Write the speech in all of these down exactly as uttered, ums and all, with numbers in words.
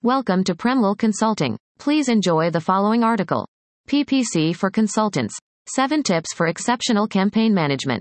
Welcome to Premlal Consulting. Please enjoy the following article. P P C for Consultants. seven Tips for Exceptional Campaign Management.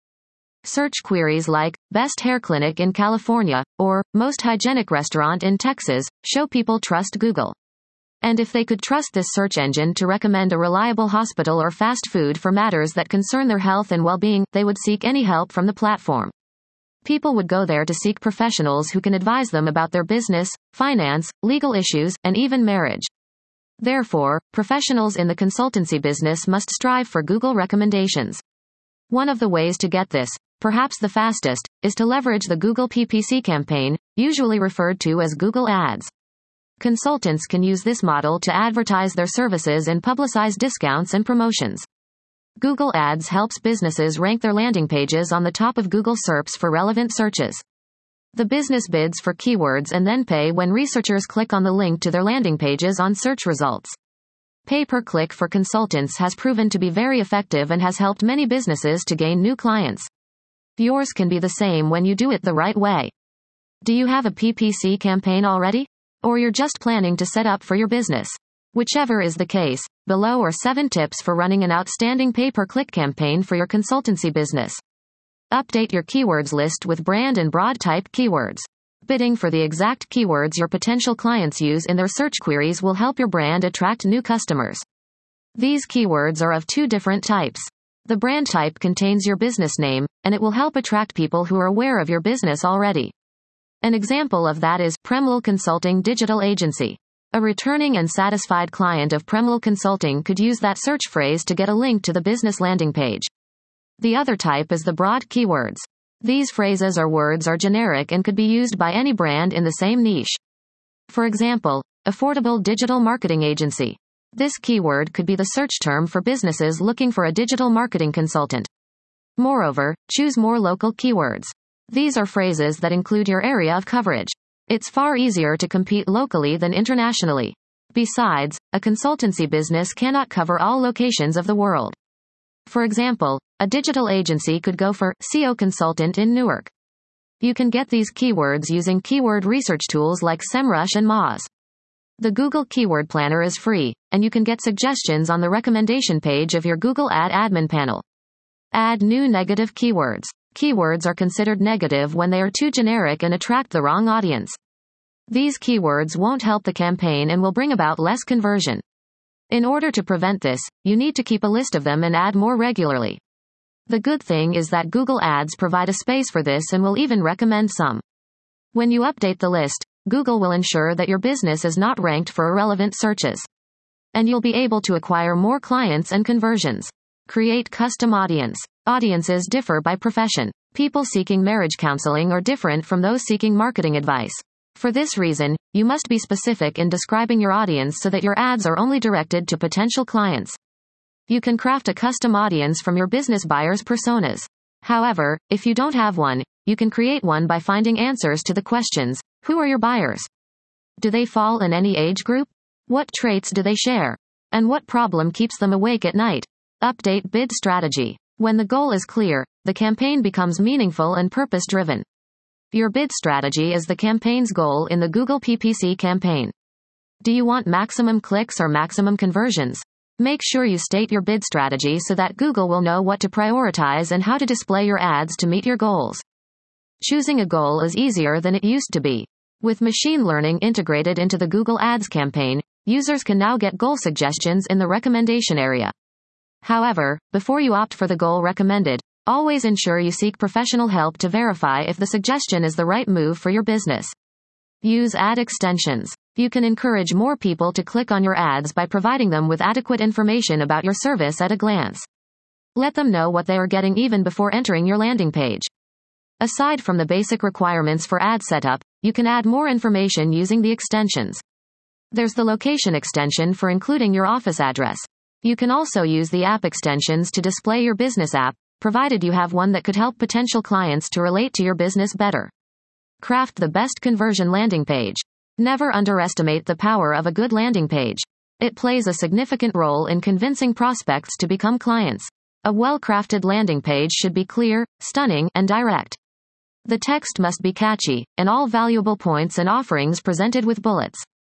Search queries like, best hair clinic in California, or, most hygienic restaurant in Texas, show people trust Google. And if they could trust this search engine to recommend a reliable hospital or fast food for matters that concern their health and well-being, they would seek any help from the platform. People would go there to seek professionals who can advise them about their business, finance, legal issues, and even marriage. Therefore, professionals in the consultancy business must strive for Google recommendations. One of the ways to get this, perhaps the fastest, is to leverage the Google P P C campaign, usually referred to as Google Ads. Consultants can use this model to advertise their services and publicize discounts and promotions. Google Ads helps businesses rank their landing pages on the top of Google SERPs for relevant searches. The business bids for keywords and then pay when researchers click on the link to their landing pages on search results. Pay-per-click for consultants has proven to be very effective and has helped many businesses to gain new clients. Yours can be the same when you do it the right way. Do you have a P P C campaign already? Or you're just planning to set up for your business? Whichever is the case, below are seven tips for running an outstanding pay-per-click campaign for your consultancy business. Update your keywords list with brand and broad type keywords. Bidding for the exact keywords your potential clients use in their search queries will help your brand attract new customers. These keywords are of two different types. The brand type contains your business name, and it will help attract people who are aware of your business already. An example of that is Premlal Consulting Digital Agency. A returning and satisfied client of Premlal Consulting could use that search phrase to get a link to the business landing page. The other type is the broad keywords. These phrases or words are generic and could be used by any brand in the same niche. For example, affordable digital marketing agency. This keyword could be the search term for businesses looking for a digital marketing consultant. Moreover, choose more local keywords. These are phrases that include your area of coverage. It's far easier to compete locally than internationally. Besides, a consultancy business cannot cover all locations of the world. For example, a digital agency could go for S E O consultant in Newark. You can get these keywords using keyword research tools like SEMrush and Moz. The Google Keyword Planner is free, and you can get suggestions on the recommendation page of your Google Ad admin panel. Add new negative keywords. Keywords are considered negative when they are too generic and attract the wrong audience. These keywords won't help the campaign and will bring about less conversion. In order to prevent this, you need to keep a list of them and add more regularly. The good thing is that Google Ads provide a space for this and will even recommend some. When you update the list, Google will ensure that your business is not ranked for irrelevant searches. And you'll be able to acquire more clients and conversions. Create custom audience. Audiences differ by profession. People seeking marriage counseling are different from those seeking marketing advice. For this reason, you must be specific in describing your audience so that your ads are only directed to potential clients. You can craft a custom audience from your business buyers' personas. However, if you don't have one, you can create one by finding answers to the questions: who are your buyers? Do they fall in any age group? What traits do they share? And what problem keeps them awake at night? Update bid strategy. When the goal is clear, the campaign becomes meaningful and purpose-driven. Your bid strategy is the campaign's goal in the Google P P C campaign. Do you want maximum clicks or maximum conversions? Make sure you state your bid strategy so that Google will know what to prioritize and how to display your ads to meet your goals. Choosing a goal is easier than it used to be. With machine learning integrated into the Google Ads campaign, users can now get goal suggestions in the recommendation area. However, before you opt for the goal recommended, always ensure you seek professional help to verify if the suggestion is the right move for your business. Use ad extensions. You can encourage more people to click on your ads by providing them with adequate information about your service at a glance. Let them know what they are getting even before entering your landing page. Aside from the basic requirements for ad setup, you can add more information using the extensions. There's the location extension for including your office address. You can also use the app extensions to display your business app, provided you have one that could help potential clients to relate to your business better. Craft the best conversion landing page. Never underestimate the power of a good landing page. It plays a significant role in convincing prospects to become clients. A well-crafted landing page should be clear, stunning, and direct. The text must be catchy, and all valuable points and offerings presented with bullets.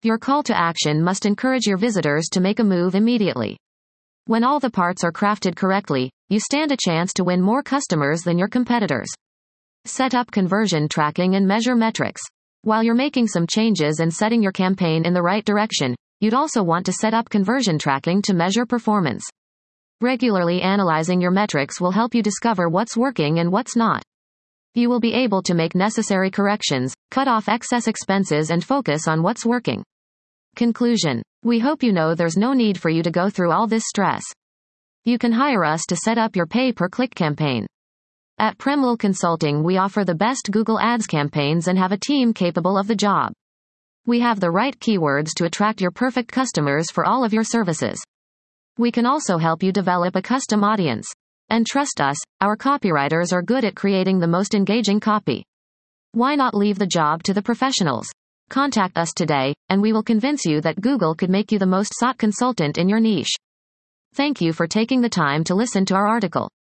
Your call to action must encourage your visitors to make a move immediately. When all the parts are crafted correctly, you stand a chance to win more customers than your competitors. Set up conversion tracking and measure metrics. While you're making some changes and setting your campaign in the right direction, you'd also want to set up conversion tracking to measure performance. Regularly analyzing your metrics will help you discover what's working and what's not. You will be able to make necessary corrections, cut off excess expenses, and focus on what's working. Conclusion. We hope you know there's no need for you to go through all this stress. You can hire us to set up your pay-per-click campaign. At Premlul Consulting, we offer the best Google Ads campaigns and have a team capable of the job. We have the right keywords to attract your perfect customers for all of your services. We can also help you develop a custom audience. And trust us, our copywriters are good at creating the most engaging copy. Why not leave the job to the professionals? Contact us today, and we will convince you that Google could make you the most sought consultant in your niche. Thank you for taking the time to listen to our article.